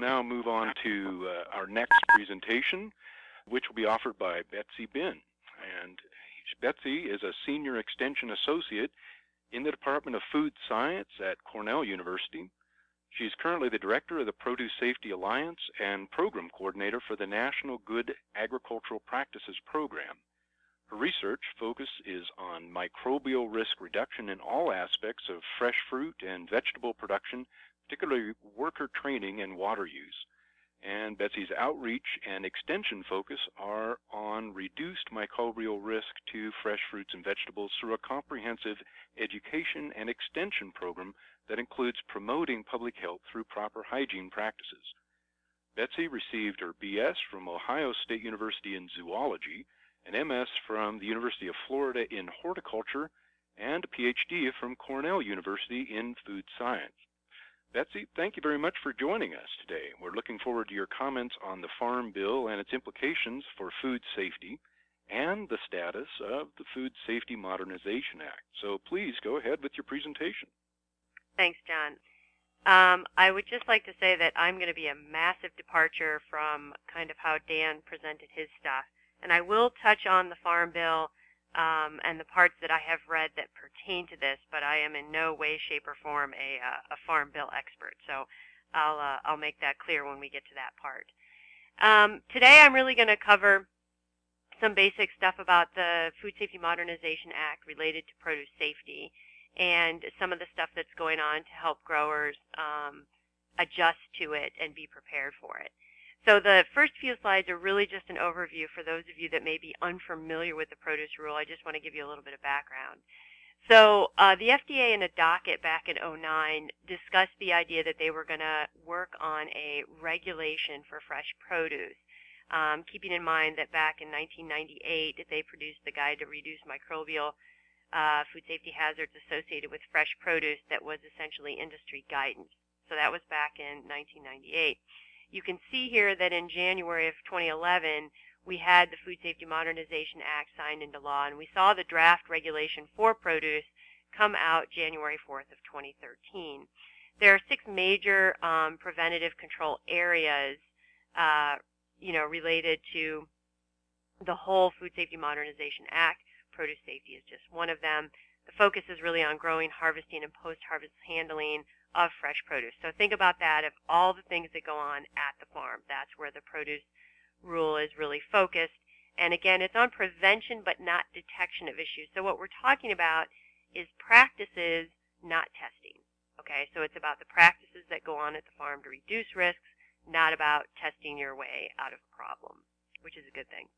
now move on to our next presentation, which will be offered by Betsy Bin. And Betsy is a Senior Extension Associate in the Department of Food Science at Cornell University. She's currently the Director of the Produce Safety Alliance and Program Coordinator for the National Good Agricultural Practices Program. Her research focus is on microbial risk reduction in all aspects of fresh fruit and vegetable production, particularly worker training and water use. And Betsy's outreach and extension focus are on reduced microbial risk to fresh fruits and vegetables through a comprehensive education and extension program that includes promoting public health through proper hygiene practices. Betsy received her BS from Ohio State University in zoology, an MS from the University of Florida in horticulture, and a PhD from Cornell University in food science. Betsy, thank you very much for joining us today. We're looking forward to your comments on the Farm Bill and its implications for food safety and the status of the Food Safety Modernization Act. So please go ahead with your presentation. Thanks, John. I would just like to say that I'm going to be a massive departure from kind of how Dan presented his stuff. And I will touch on the Farm Bill and the parts that I have read that pertain to this, but I am in no way, shape, or form a Farm Bill expert. So I'll make that clear when we get to that part. Today I'm really going to cover some basic stuff about the Food Safety Modernization Act related to produce safety and some of the stuff that's going on to help growers adjust to it and be prepared for it. So the first few slides are really just an overview for those of you that may be unfamiliar with the produce rule. I just want to give you a little bit of background. So the FDA in a docket back in 2009 discussed the idea that they were going to work on a regulation for fresh produce, keeping in mind that back in 1998 they produced the Guide to Reduce Microbial Food Safety Hazards Associated with Fresh Produce that was essentially industry guidance. So that was back in 1998. You can see here that in January of 2011, we had the Food Safety Modernization Act signed into law, and we saw the draft regulation for produce come out January 4th of 2013. There are 6 major preventative control areas, related to the whole Food Safety Modernization Act. Produce safety is just one of them. The focus is really on growing, harvesting, and post-harvest handling of fresh produce. So think about that, of all the things that go on at the farm. That's where the produce rule is really focused. And again, it's on prevention but not detection of issues. So what we're talking about is practices, not testing. Okay, so it's about the practices that go on at the farm to reduce risks, not about testing your way out of a problem, which is a good thing.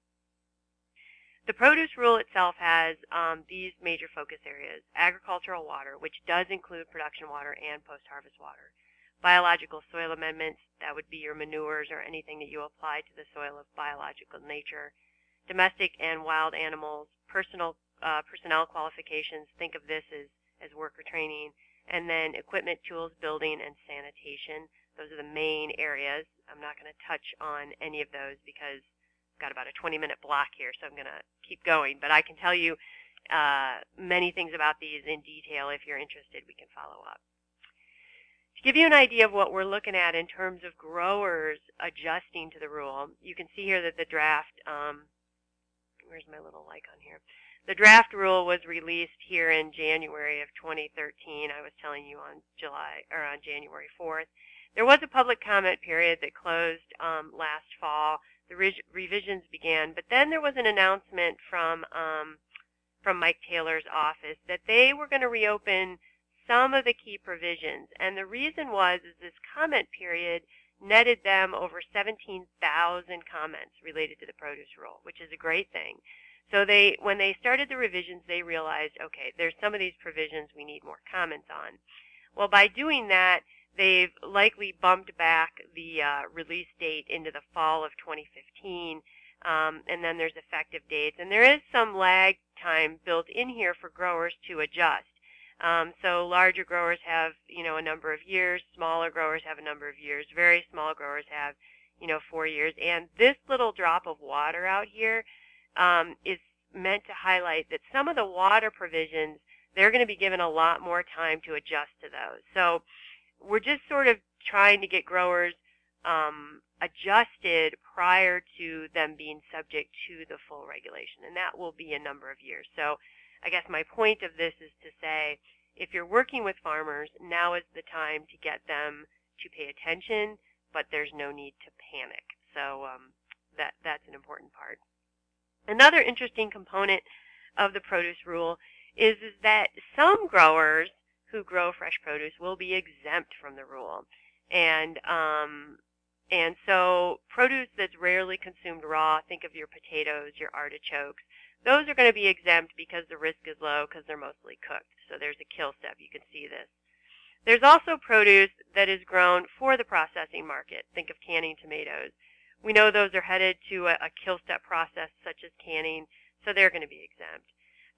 The produce rule itself has these major focus areas: agricultural water, which does include production water and post-harvest water; biological soil amendments, that would be your manures or anything that you apply to the soil of biological nature; domestic and wild animals; personnel qualifications, think of this as worker training; and then equipment, tools, building, and sanitation. Those are the main areas. I'm not going to touch on any of those because got about a 20-minute block here, so I'm going to keep going. But I can tell you many things about these in detail. If you're interested, we can follow up. To give you an idea of what we're looking at in terms of growers adjusting to the rule, you can see here that the draft, where's my little icon here? The draft rule was released here in January of 2013. I was telling you on January 4th. There was a public comment period that closed last fall. The revisions began, but then there was an announcement from Mike Taylor's office that they were going to reopen some of the key provisions, and the reason was this comment period netted them over 17,000 comments related to the produce rule, which is a great thing. So when they started the revisions, they realized, okay, there's some of these provisions we need more comments on. Well, by doing that, they've likely bumped back the release date into the fall of 2015, and then there's effective dates. And there is some lag time built in here for growers to adjust. So larger growers have, a number of years. Smaller growers have a number of years. Very small growers have, 4 years. And this little drop of water out here is meant to highlight that some of the water provisions, they're going to be given a lot more time to adjust to those. So we're just sort of trying to get growers adjusted prior to them being subject to the full regulation, and that will be a number of years. So I guess my point of this is to say, if you're working with farmers, now is the time to get them to pay attention, but there's no need to panic. So that's an important part. Another interesting component of the produce rule is that some growers who grow fresh produce will be exempt from the rule. And so produce that's rarely consumed raw, think of your potatoes, your artichokes, those are going to be exempt because the risk is low because they're mostly cooked. So there's a kill step. You can see this. There's also produce that is grown for the processing market. Think of canning tomatoes. We know those are headed to a kill step process such as canning, so they're going to be exempt.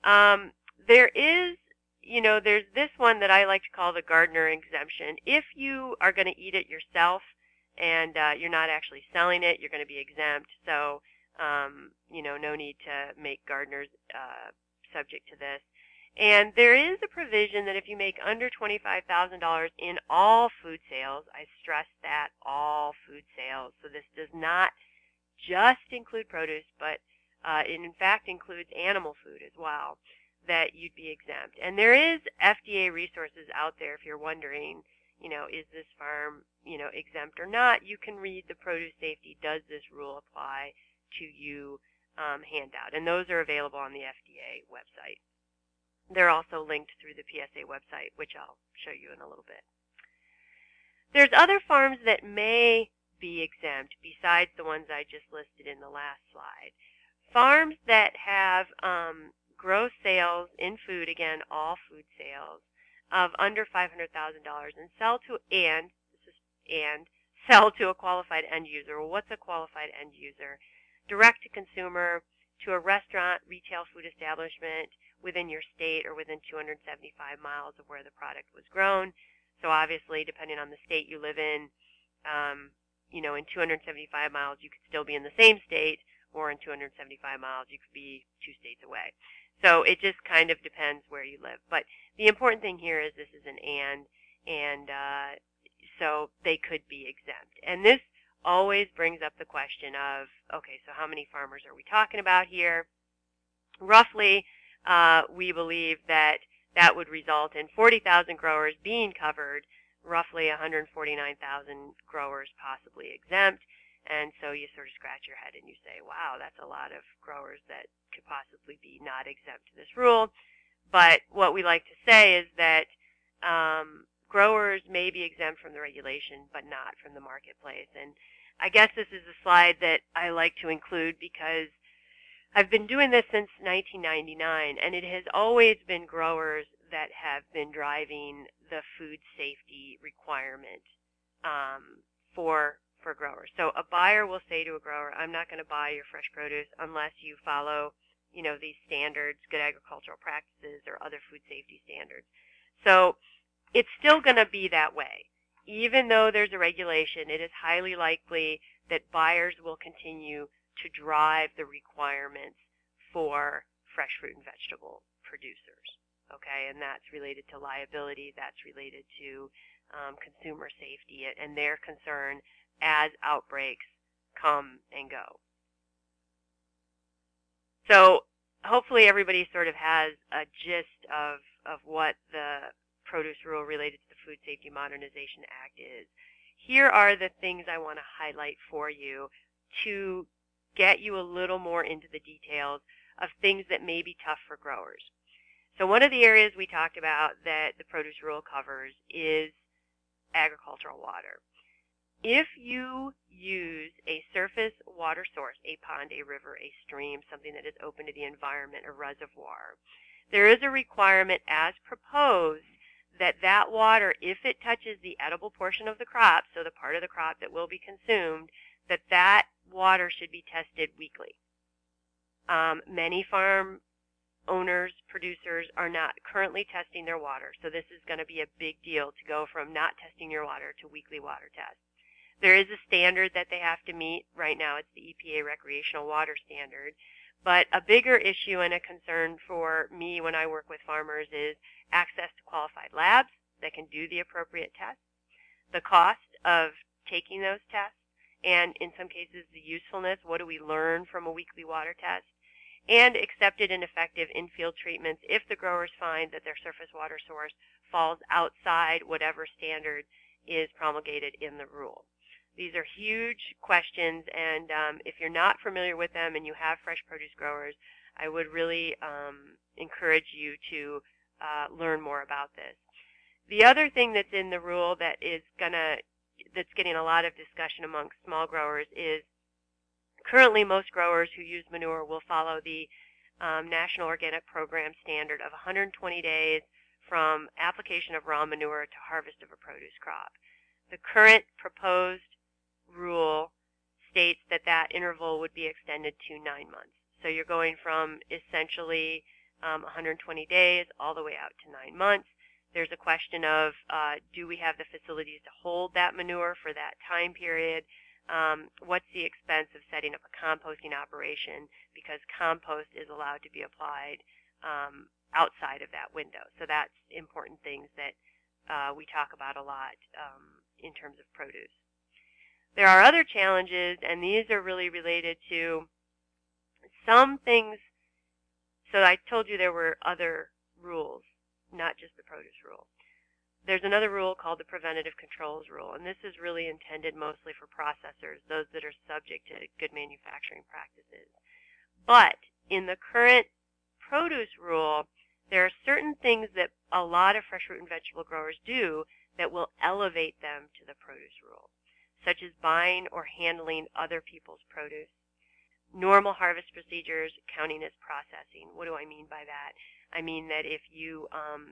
There's this one that I like to call the gardener exemption. If you are going to eat it yourself and you're not actually selling it, you're going to be exempt. So, no need to make gardeners subject to this. And there is a provision that if you make under $25,000 in all food sales, I stress that, all food sales. So this does not just include produce, but it in fact includes animal food as well, that you'd be exempt. And there is FDA resources out there if you're wondering, is this farm, exempt or not. You can read the Produce Safety Does This Rule Apply to You handout. And those are available on the FDA website. They're also linked through the PSA website, which I'll show you in a little bit. There's other farms that may be exempt besides the ones I just listed in the last slide. Farms that have gross sales in food, again, all food sales, of under $500,000 and sell to a qualified end user. Well, what's a qualified end user? Direct to consumer, to a restaurant, retail food establishment within your state or within 275 miles of where the product was grown. So obviously, depending on the state you live in, in 275 miles you could still be in the same state, or in 275 miles you could be 2 states away. So it just kind of depends where you live. But the important thing here is this is an and so they could be exempt. And this always brings up the question of, okay, so how many farmers are we talking about here? Roughly, we believe that would result in 40,000 growers being covered, roughly 149,000 growers possibly exempt. And so you sort of scratch your head and you say, wow, that's a lot of growers that could possibly be not exempt to this rule. But what we like to say is that growers may be exempt from the regulation, but not from the marketplace. And I guess this is a slide that I like to include because I've been doing this since 1999, and it has always been growers that have been driving the food safety requirement for growers. So a buyer will say to a grower, I'm not going to buy your fresh produce unless you follow, these standards, good agricultural practices, or other food safety standards. So it's still going to be that way. Even though there's a regulation, it is highly likely that buyers will continue to drive the requirements for fresh fruit and vegetable producers. Okay, and that's related to liability, that's related to consumer safety and their concern as outbreaks come and go. So hopefully everybody sort of has a gist of what the produce rule related to the Food Safety Modernization Act is. Here are the things I want to highlight for you to get you a little more into the details of things that may be tough for growers. So one of the areas we talked about that the produce rule covers is agricultural water. If you use a surface water source, a pond, a river, a stream, something that is open to the environment, a reservoir, there is a requirement as proposed that that water, if it touches the edible portion of the crop, so the part of the crop that will be consumed, that water should be tested weekly. Many farm owners, producers are not currently testing their water, so this is going to be a big deal to go from not testing your water to weekly water tests. There is a standard that they have to meet. Right now it's the EPA Recreational Water Standard. But a bigger issue and a concern for me when I work with farmers is access to qualified labs that can do the appropriate tests, the cost of taking those tests, and in some cases the usefulness, what do we learn from a weekly water test, and accepted and effective in-field treatments if the growers find that their surface water source falls outside whatever standard is promulgated in the rule. These are huge questions, and if you're not familiar with them and you have fresh produce growers, I would really encourage you to learn more about this. The other thing that's in the rule that's getting a lot of discussion amongst small growers is currently most growers who use manure will follow the National Organic Program standard of 120 days from application of raw manure to harvest of a produce crop. The current proposed rule states that that interval would be extended to 9 months. So you're going from essentially 120 days all the way out to 9 months. There's a question of do we have the facilities to hold that manure for that time period? What's the expense of setting up a composting operation, because compost is allowed to be applied outside of that window. So that's important things that we talk about a lot in terms of produce. There are other challenges, and these are really related to some things. So I told you there were other rules, not just the produce rule. There's another rule called the Preventative Controls Rule, and this is really intended mostly for processors, those that are subject to good manufacturing practices. But in the current produce rule, there are certain things that a lot of fresh fruit and vegetable growers do that will elevate them to the produce rule, such as buying or handling other people's produce. Normal harvest procedures counting as processing. What do I mean by that? I mean that if you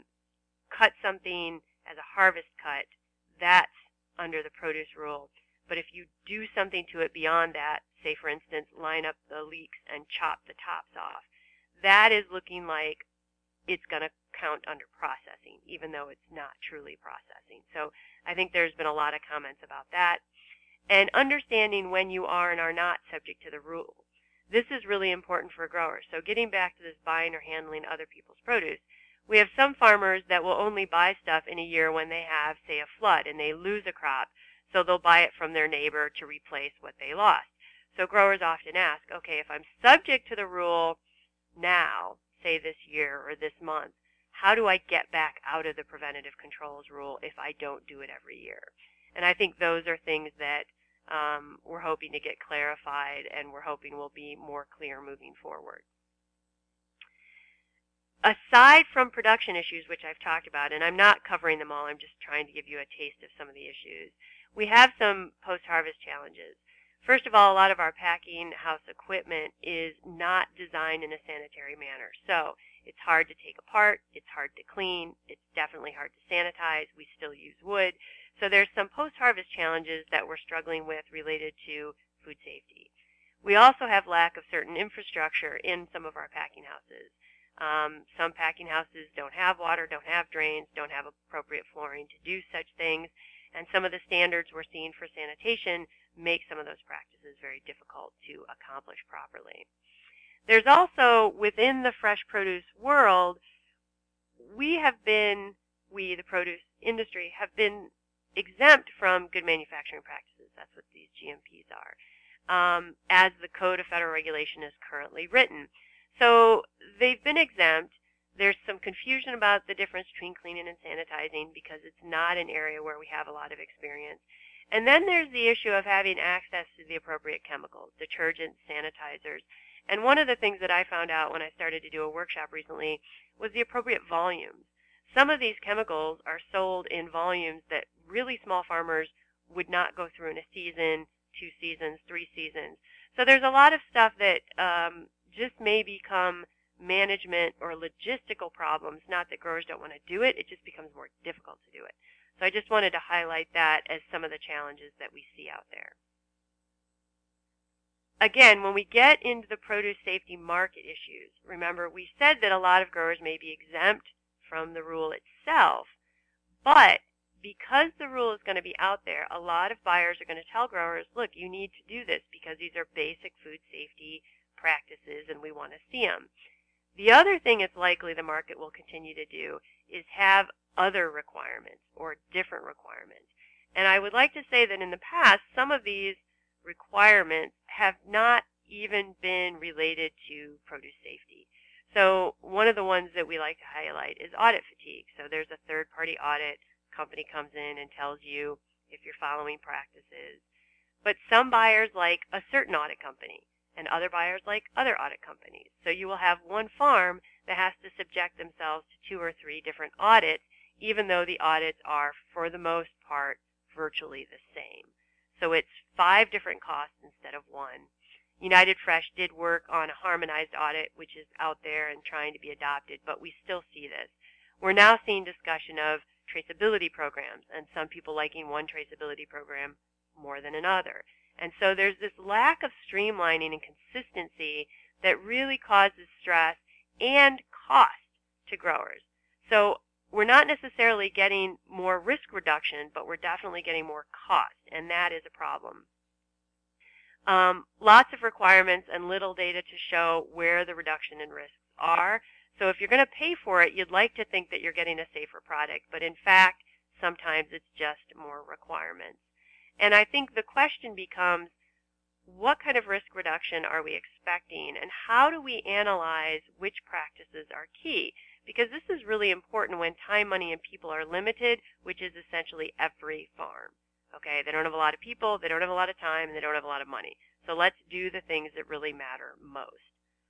cut something as a harvest cut, that's under the produce rule. But if you do something to it beyond that, say for instance, line up the leeks and chop the tops off, that is looking like it's going to count under processing, even though it's not truly processing. So I think there's been a lot of comments about that. And understanding when you are and are not subject to the rule. This is really important for growers. So getting back to this buying or handling other people's produce, we have some farmers that will only buy stuff in a year when they have, say, a flood and they lose a crop, so they'll buy it from their neighbor to replace what they lost. So growers often ask, okay, if I'm subject to the rule now, say this year or this month, how do I get back out of the preventative controls rule if I don't do it every year? And I think those are things that we're hoping to get clarified, and we're hoping will be more clear moving forward. Aside from production issues, which I've talked about, and I'm not covering them all, I'm just trying to give you a taste of some of the issues, we have some post-harvest challenges. First of all, a lot of our packing house equipment is not designed in a sanitary manner. So it's hard to take apart, it's hard to clean, it's definitely hard to sanitize. We still use wood. So there's some post-harvest challenges that we're struggling with related to food safety. We also have lack of certain infrastructure in some of our packing houses. Some packing houses don't have water, don't have drains, don't have appropriate flooring to do such things, and some of the standards we're seeing for sanitation make some of those practices very difficult to accomplish properly. There's also, within the fresh produce world, the produce industry, have been exempt from good manufacturing practices. That's what these GMPs are, as the Code of Federal Regulation is currently written. So they've been exempt. There's some confusion about the difference between cleaning and sanitizing because it's not an area where we have a lot of experience. And then there's the issue of having access to the appropriate chemicals, detergents, sanitizers. And one of the things that I found out when I started to do a workshop recently was the appropriate volumes. Some of these chemicals are sold in volumes that really small farmers would not go through in a season, 2 seasons, 3 seasons. So there's a lot of stuff that just may become management or logistical problems, not that growers don't want to do it, it just becomes more difficult to do it. So I just wanted to highlight that as some of the challenges that we see out there. Again, when we get into the produce safety market issues, remember we said that a lot of growers may be exempt from the rule itself, but because the rule is going to be out there, a lot of buyers are going to tell growers, look, you need to do this because these are basic food safety practices and we want to see them. The other thing it's likely the market will continue to do is have other requirements or different requirements. And I would like to say that in the past, some of these requirements have not even been related to produce safety. So one of the ones that we like to highlight is audit fatigue. So there's a third-party audit. Company comes in and tells you if you're following practices. But some buyers like a certain audit company, and other buyers like other audit companies. So you will have one farm that has to subject themselves to 2 or 3 different audits, even though the audits are, for the most part, virtually the same. So it's 5 different costs instead of 1. United Fresh did work on a harmonized audit, which is out there and trying to be adopted, but we still see this. We're now seeing discussion of traceability programs, and some people liking one traceability program more than another. And so there's this lack of streamlining and consistency that really causes stress and cost to growers. So we're not necessarily getting more risk reduction, but we're definitely getting more cost, and that is a problem. Lots of requirements and little data to show where the reduction in risks are. So if you're going to pay for it, you'd like to think that you're getting a safer product, but in fact, sometimes it's just more requirements. And I think the question becomes, what kind of risk reduction are we expecting, and how do we analyze which practices are key? Because this is really important when time, money, and people are limited, which is essentially every farm. Okay, they don't have a lot of people, they don't have a lot of time, and they don't have a lot of money. So let's do the things that really matter most.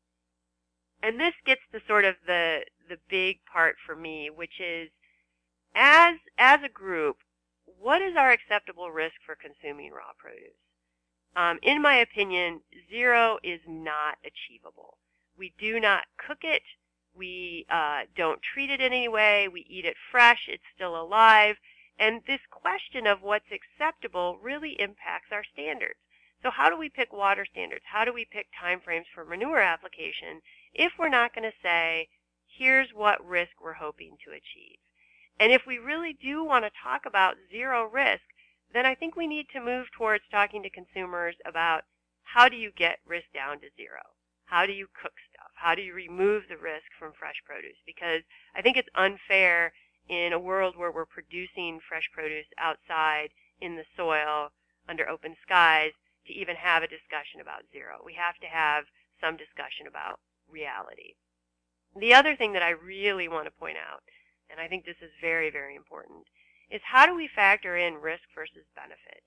And this gets to sort of the big part for me, which is, as a group, what is our acceptable risk for consuming raw produce? In my opinion, 0 is not achievable. We do not cook it. We don't treat it in any way. We eat it fresh. It's still alive. And this question of what's acceptable really impacts our standards. So how do we pick water standards? How do we pick time frames for manure application if we're not going to say, here's what risk we're hoping to achieve? And if we really do want to talk about 0 risk, then I think we need to move towards talking to consumers about how do you get risk down to 0? How do you cook stuff? How do you remove the risk from fresh produce? Because I think it's unfair in a world where we're producing fresh produce outside in the soil under open skies to even have a discussion about 0. We have to have some discussion about reality. The other thing that I really want to point out, and I think this is very, very important, is how do we factor in risk versus benefit?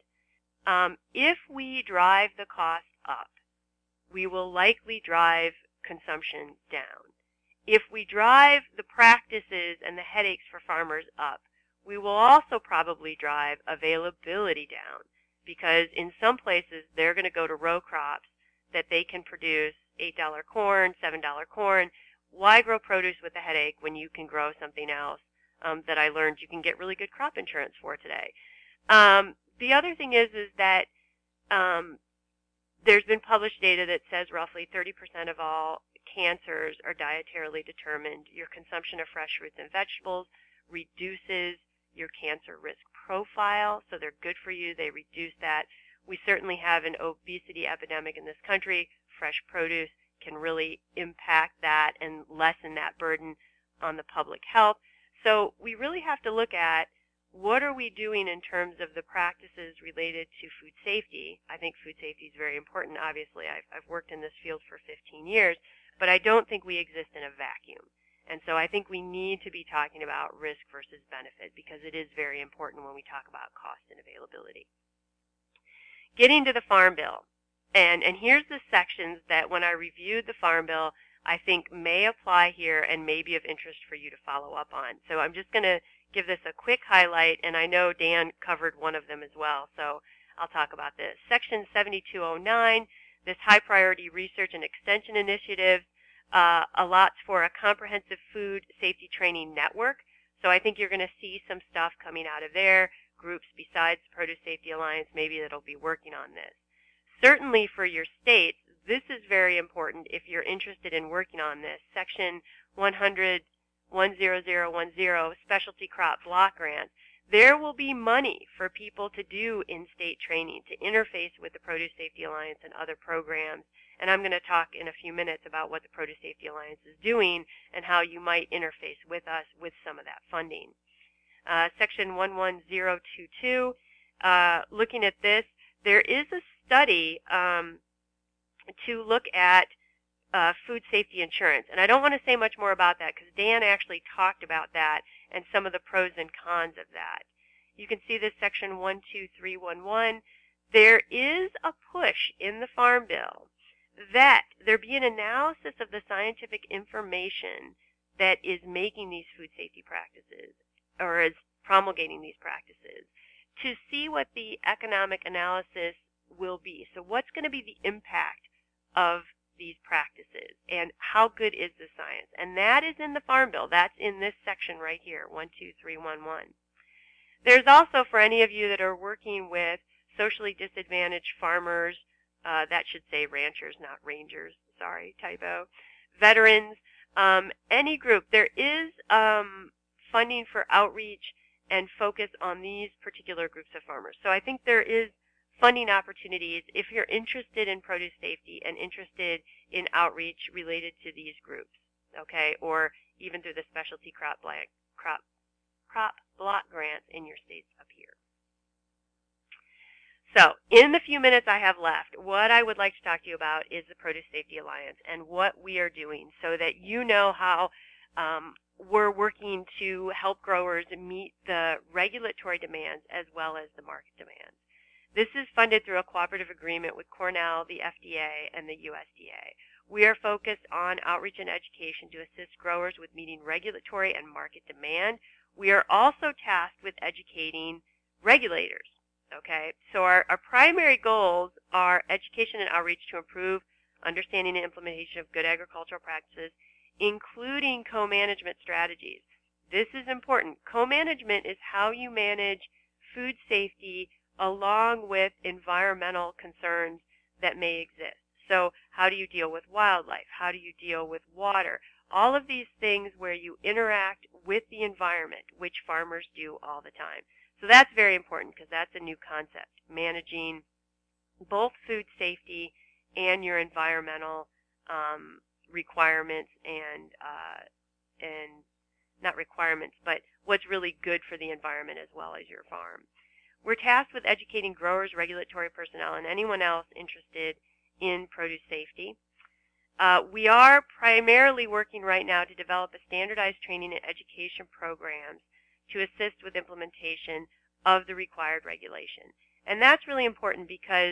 If we drive the cost up, we will likely drive consumption down. If we drive the practices and the headaches for farmers up, we will also probably drive availability down, because in some places they're going to go to row crops that they can produce $8 corn, $7 corn. Why grow produce with a headache when you can grow something else that I learned you can get really good crop insurance for today? The other thing is that there's been published data that says roughly 30% of all cancers are dietarily determined. Your consumption of fresh fruits and vegetables reduces your cancer risk profile, so they're good for you. They reduce that. We certainly have an obesity epidemic in this country. Fresh produce can really impact that and lessen that burden on the public health. So we really have to look at what are we doing in terms of the practices related to food safety. I think food safety is very important. Obviously, I've worked in this field for 15 years, but I don't think we exist in a vacuum. And so I think we need to be talking about risk versus benefit, because it is very important when we talk about cost and availability. Getting to the Farm Bill. And here's the sections that when I reviewed the Farm Bill, I think may apply here and may be of interest for you to follow up on. So I'm just going to give this a quick highlight, and I know Dan covered one of them as well, so I'll talk about this. Section 7209, this high priority research and extension initiative, allots for a comprehensive food safety training network. So I think you're going to see some stuff coming out of there, groups besides Produce Safety Alliance maybe that'll be working on this. Certainly for your states, this is very important if you're interested in working on this. Section 100, 10010, Specialty Crop Block Grants. There will be money for people to do in-state training, to interface with the Produce Safety Alliance and other programs. And I'm going to talk in a few minutes about what the Produce Safety Alliance is doing and how you might interface with us with some of that funding. Section 11022, looking at this, there is a study to look at food safety insurance. And I don't want to say much more about that because Dan actually talked about that and some of the pros and cons of that. You can see this section 12311. There is a push in the Farm Bill that there be an analysis of the scientific information that is making these food safety practices or is promulgating these practices to see what the economic analysis will be. So what's going to be the impact of these practices and how good is the science? And that is in the Farm Bill. That's in this section right here, 12311. There's also, for any of you that are working with socially disadvantaged farmers, that should say ranchers, not rangers, sorry, typo, veterans, any group, there is funding for outreach and focus on these particular groups of farmers. So I think there is funding opportunities if you're interested in produce safety and interested in outreach related to these groups, okay, or even through the specialty crop block grants in your states up here. So in the few minutes I have left, what I would like to talk to you about is the Produce Safety Alliance and what we are doing so that you know how we're working to help growers meet the regulatory demands as well as the market demands. This is funded through a cooperative agreement with Cornell, the FDA, and the USDA. We are focused on outreach and education to assist growers with meeting regulatory and market demand. We are also tasked with educating regulators. Okay, so our primary goals are education and outreach to improve understanding and implementation of good agricultural practices, including co-management strategies. This is important. Co-management is how you manage food safety along with environmental concerns that may exist. So how do you deal with wildlife? How do you deal with water? All of these things where you interact with the environment, which farmers do all the time. So that's very important because that's a new concept, managing both food safety and your environmental requirements and not requirements, but what's really good for the environment as well as your farm. We're tasked with educating growers, regulatory personnel, and anyone else interested in produce safety. We are primarily working right now to develop a standardized training and education programs to assist with implementation of the required regulation. And that's really important because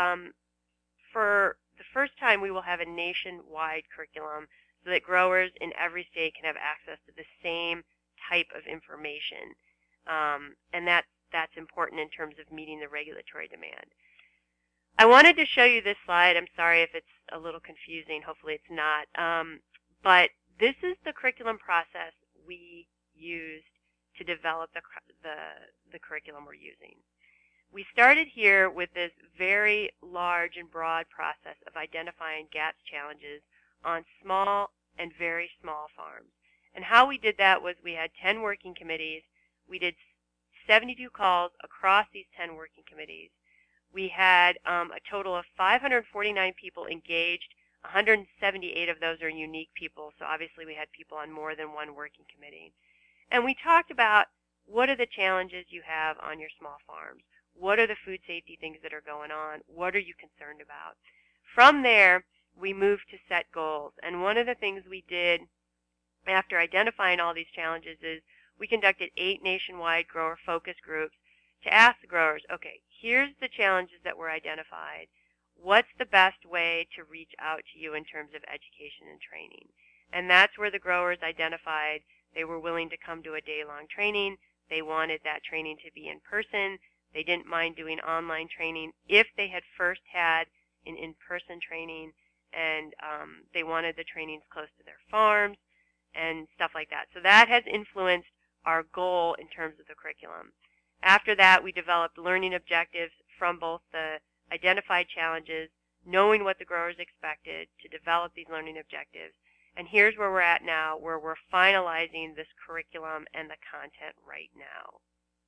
for the first time we will have a nationwide curriculum so that growers in every state can have access to the same type of information. And that's important in terms of meeting the regulatory demand. I wanted to show you this slide. I'm sorry if it's a little confusing. Hopefully it's not. But this is the curriculum process we used to develop the curriculum we're using. We started here with this very large and broad process of identifying gaps, challenges on small and very small farms. And how we did that was we had 10 working committees. We did 72 calls across these 10 working committees. We had a total of 549 people engaged. 178 of those are unique people, so obviously we had people on more than one working committee. And we talked about what are the challenges you have on your small farms. What are the food safety things that are going on? What are you concerned about? From there, we moved to set goals. And one of the things we did after identifying all these challenges is we conducted 8 nationwide grower focus groups to ask the growers, okay, here's the challenges that were identified. What's the best way to reach out to you in terms of education and training? And that's where the growers identified they were willing to come to a day-long training. They wanted that training to be in person. They didn't mind doing online training if they had first had an in-person training, and they wanted the trainings close to their farms and stuff like that. So that has influenced our goal in terms of the curriculum. After that, we developed learning objectives from both the identified challenges, knowing what the growers expected to develop these learning objectives. And here's where we're at now, where we're finalizing this curriculum and the content right now.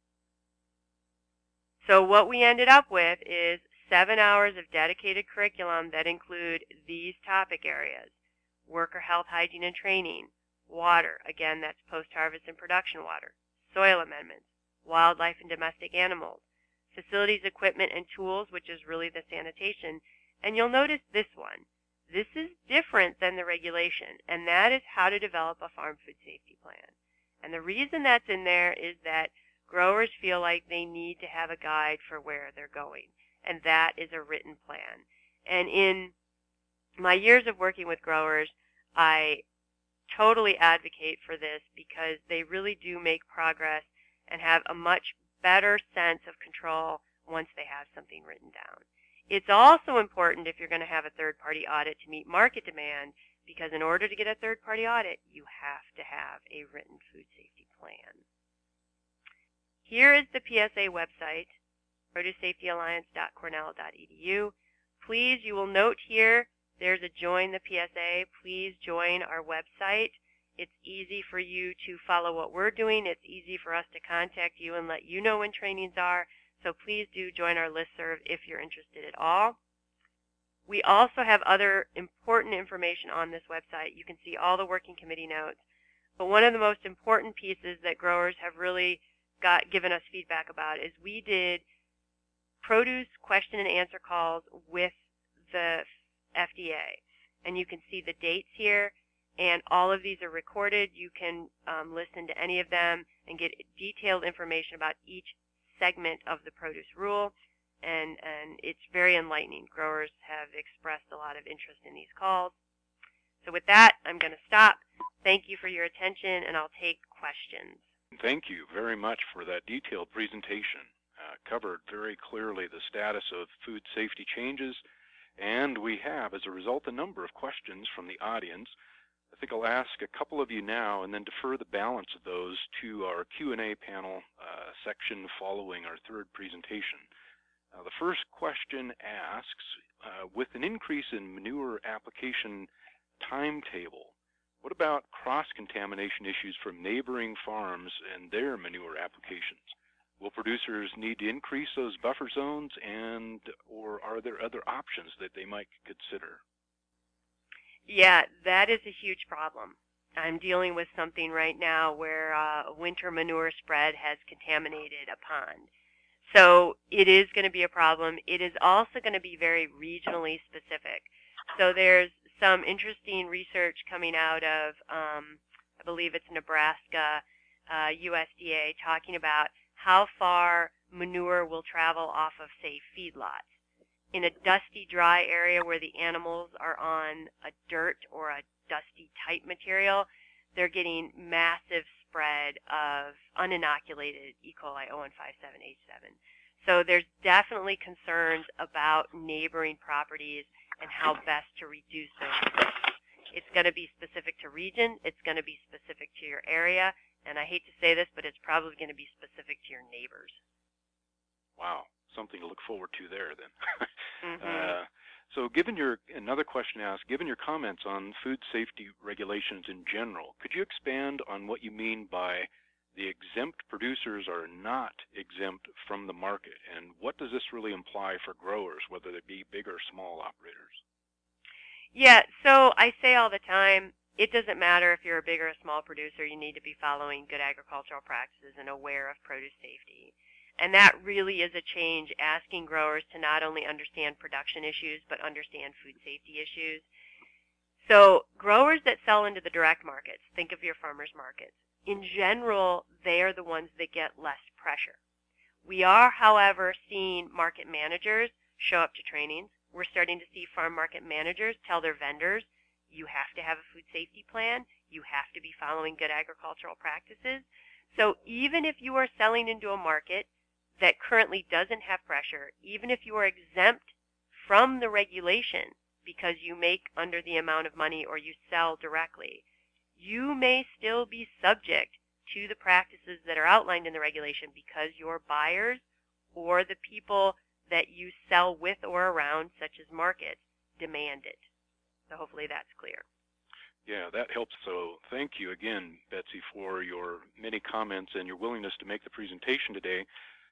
So what we ended up with is 7 hours of dedicated curriculum that include these topic areas: worker health, hygiene, and training, water, again, that's post-harvest and production water, soil amendments, wildlife and domestic animals, facilities, equipment, and tools, which is really the sanitation. And you'll notice this one. This is different than the regulation, and that is how to develop a farm food safety plan. And the reason that's in there is that growers feel like they need to have a guide for where they're going, and that is a written plan. And in my years of working with growers, I totally advocate for this because they really do make progress and have a much better sense of control once they have something written down. It's also important if you're going to have a third-party audit to meet market demand, because in order to get a third-party audit, you have to have a written food safety plan. Here is the PSA website, producesafetyalliance.cornell.edu. Please, you will note here, there's a join the PSA. Please join our website. It's easy for you to follow what we're doing. It's easy for us to contact you and let you know when trainings are. So please do join our listserv if you're interested at all. We also have other important information on this website. You can see all the working committee notes. But one of the most important pieces that growers have really given us feedback about is we did produce question and answer calls with the FDA. And you can see the dates here, and all of these are recorded. You can listen to any of them and get detailed information about each segment of the produce rule, and it's very enlightening. Growers have expressed a lot of interest in these calls. So with that, I'm going to stop. Thank you for your attention, and I'll take questions. Thank you very much for that detailed presentation. Covered very clearly the status of food safety changes, and we have, as a result, a number of questions from the audience. I think I'll ask a couple of you now and then defer the balance of those to our Q&A panel section following our third presentation. The first question asks, with an increase in manure application timetable, what about cross-contamination issues from neighboring farms and their manure applications? Will producers need to increase those buffer zones, or are there other options that they might consider? Yeah, that is a huge problem. I'm dealing with something right now where a winter manure spread has contaminated a pond. So it is going to be a problem. It is also going to be very regionally specific. So there's some interesting research coming out of, I believe it's Nebraska, USDA, talking about how far manure will travel off of, say, feedlots. In a dusty, dry area where the animals are on a dirt or a dusty type material, they're getting massive spread of uninoculated E. coli O157H7. So there's definitely concerns about neighboring properties and how best to reduce those risks. It's going to be specific to region. It's going to be specific to your area. And I hate to say this, but it's probably going to be specific to your neighbors. Wow, something to look forward to there then. Mm-hmm. So another question asked, given your comments on food safety regulations in general, could you expand on what you mean by the exempt producers are not exempt from the market, and what does this really imply for growers, whether they be big or small operators? Yeah, so I say all the time, it doesn't matter if you're a big or a small producer, you need to be following good agricultural practices and aware of produce safety. And that really is a change, asking growers to not only understand production issues, but understand food safety issues. So growers that sell into the direct markets, think of your farmers markets, in general, they are the ones that get less pressure. We are, however, seeing market managers show up to trainings. We're starting to see farm market managers tell their vendors, you have to have a food safety plan. You have to be following good agricultural practices. So even if you are selling into a market that currently doesn't have pressure, even if you are exempt from the regulation because you make under the amount of money or you sell directly, you may still be subject to the practices that are outlined in the regulation because your buyers or the people that you sell with or around, such as markets, demand it. So hopefully that's clear. Yeah, that helps. So thank you again, Betsy, for your many comments and your willingness to make the presentation today.